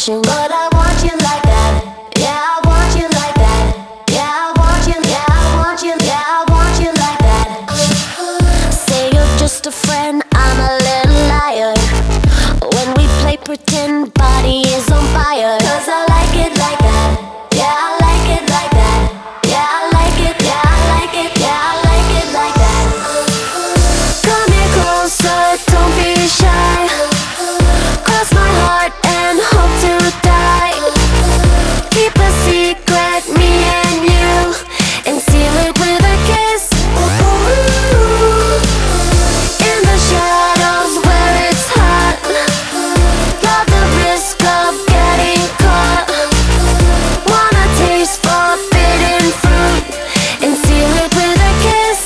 attention, but I want you like that. Yeah, I want you like that. Yeah, I want you. Yeah, I want you. Yeah, I want you like that. Say you're just a friend, I'm a little liar. When we play pretend, body is on fire. 'Cause I like it like that. Yeah, I like it like that. Yeah, I like it. Yeah, I like it. Yeah, I like it like that. Come here closer, don't be shy. Cross my heart and hope to die. Keep a secret, me and you, and seal it with a kiss. In the shadows where it's hot. Love the risk of getting caught. Wanna taste forbidden fruit and seal it with a kiss.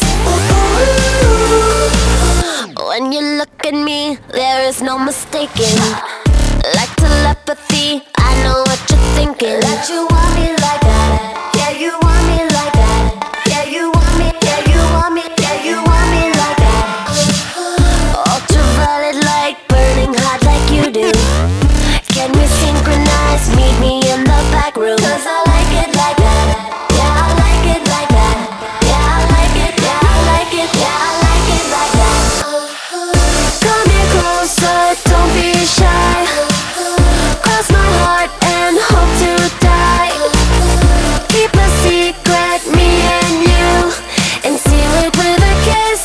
When you look at me, there is no mistaking. Like telepathy, I know what you're thinking. That you want me like that. Yeah, you want me like that. Yeah, you want me. Yeah, you want me. Yeah, you want me like that. Ultraviolet light, burning hot like you do. Can we synchronize? Meet me in the back room. 'Cause I like it like that. Yeah, I like it like that. Yeah, I like it. Yeah, I like it. Yeah, I like it like that. Come here closer, don't be shy. Cross my heart and hope to die. Keep a secret, me and you, and seal it with a kiss.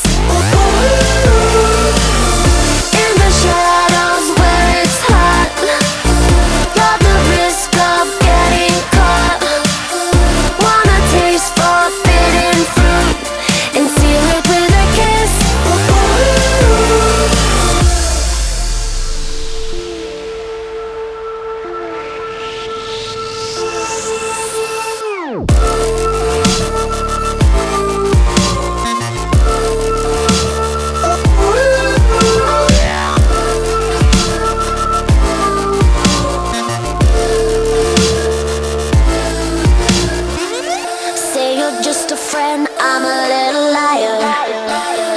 In the shadows where it's hot. Love the risk of getting caught. Wanna taste forbidden fruit and seal it with a kiss. Say you're just a friend, I'm a little liar.